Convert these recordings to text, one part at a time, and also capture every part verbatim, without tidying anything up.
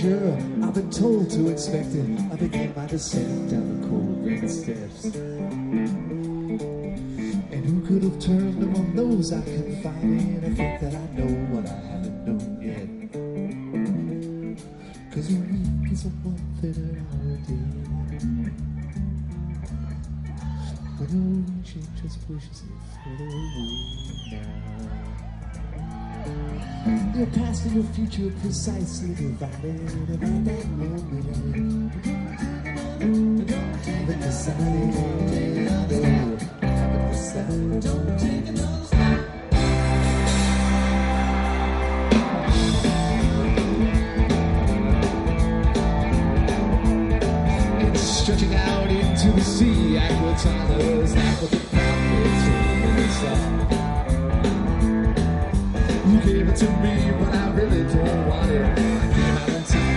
future, I've been told to expect it. I begin my descent down the cold green steps. And who could have turned among those I confide in? I think that I know what I haven't known yet. Cause a week is a month and an hour a day. When the ocean just pushes it further away now. Your past and your future precisely divided. And at that moment haven't decided. Haven't decided. Don't take another step. It's stretching out into the sea. Aquatoners, not what the prophets really saw. You gave it to me, but I really don't want it. I came out on top,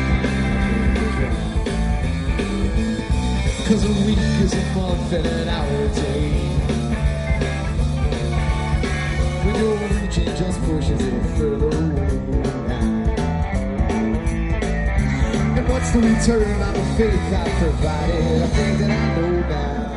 cause a week is a month and an hour a day. When your reaching just pushes it further away. And what's the return on the faith I provided? I think that I know now.